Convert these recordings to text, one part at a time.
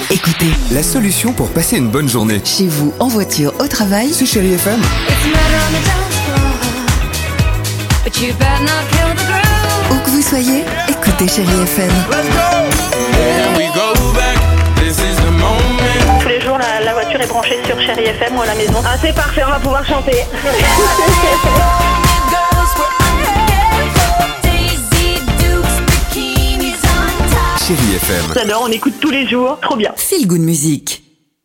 écoutez. La solution pour passer une bonne journée. Chez vous, en voiture, au travail. C'est Chérie FM. Où que vous soyez, écoutez Chérie FM. Tous les jours, la voiture est branchée sur Chérie FM ou à la maison. Ah, c'est parfait, on va pouvoir chanter. Chérie FM. J'adore, on écoute tous les jours, trop bien. Feel Good Music.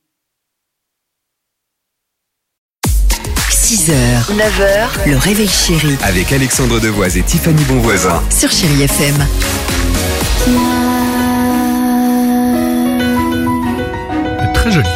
6h, 9h, le réveil chéri Avec Alexandre Devoise et Tiffany Bonvoisin. sur Chérie FM. Très joli.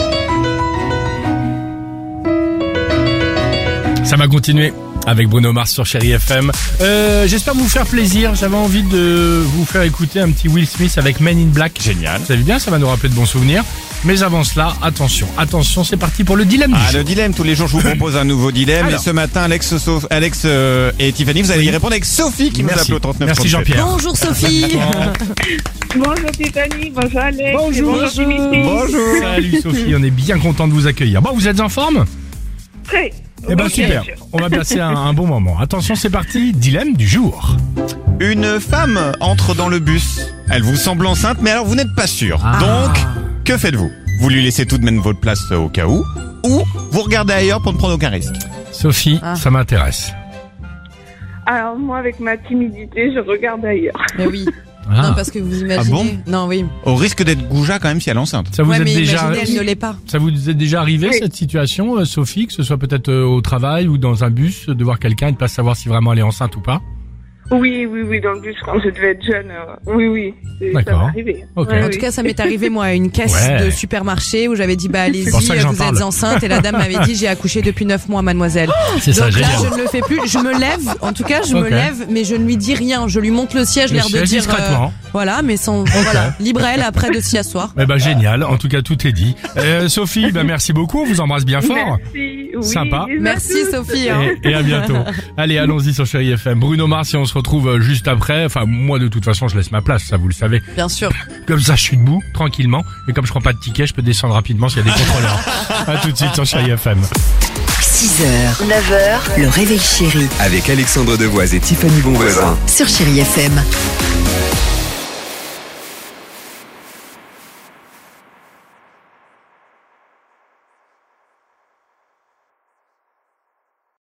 Ça va continuer avec Bruno Mars sur Chérie FM. J'espère vous faire plaisir. J'avais envie de vous faire écouter un petit Will Smith avec Men in Black. Génial. Vous savez bien, ça va nous rappeler de bons souvenirs. Mais avant cela, attention, c'est parti pour le dilemme du jour. Le dilemme, tous les jours je vous propose un nouveau dilemme. Alors. Et ce matin, Alex et Tiffany, vous allez y répondre avec Sophie qui nous Merci. appelle au 39. Merci Jean-Pierre. Bonjour Sophie. Bonjour Tiffany, bonjour Alex. Bonjour. Dimitri. Bonjour. Salut Sophie, on est bien content de vous accueillir. Bon, vous êtes en forme ? Très. Eh ben Ok. super, on va passer un bon moment. Attention, c'est parti, dilemme du jour. Une femme entre dans le bus. Elle vous semble enceinte, mais alors vous n'êtes pas sûr. Ah. Donc, que faites-vous ? Vous lui laissez tout de même votre place au cas où, ou vous regardez ailleurs pour ne prendre aucun risque. Sophie, ça m'intéresse. Alors moi, avec ma timidité, je regarde ailleurs. Mais oui. Ah. Non, parce que vous imaginez. bon Non, oui. Au risque d'être goujat quand même si elle est enceinte. Ça vous Ouais, est mais déjà imaginez, elle ne l'est pas. Ça vous est déjà arrivé Oui. cette situation, Sophie, que ce soit peut-être au travail ou dans un bus, de voir quelqu'un et de pas savoir si vraiment elle est enceinte ou pas? Oui, dans le bus, quand je devais être jeune. Oui, ça D'accord. m'est arrivé. Ok. Ouais, En oui. tout cas, ça m'est arrivé, moi, à une caisse Ouais. de supermarché où j'avais dit, allez-y, pour ça que j'en vous parle. êtes enceinte. Et la dame m'avait dit, j'ai accouché depuis 9 mois, mademoiselle. C'est ça, Donc là, génial. je ne le fais plus. Je me lève. En tout cas, je Ok. me lève, mais je ne lui dis rien. Je lui monte le siège, Le l'air de siège dire, discrètement. voilà, mais sans, voilà, libre elle après de s'y asseoir. Eh ben génial, en tout cas tout est dit. Sophie, merci beaucoup, on vous embrasse bien fort. Merci, oui. Sympa. bisous à Merci, tous. Sophie. Hein. Et à bientôt. Allez, allons-y sur Chérie FM. Bruno Mars, et on se retrouve juste après. Enfin, moi de toute façon, je laisse ma place, ça vous le savez. Bien sûr. Comme ça, je suis debout, tranquillement. Et comme je prends pas de ticket, je peux descendre rapidement s'il y a des contrôleurs. À tout de suite sur Chérie FM. 6h, 9h, le réveil chéri Avec Alexandre Devoise et Tiffany Bonvoisin. sur Chérie FM.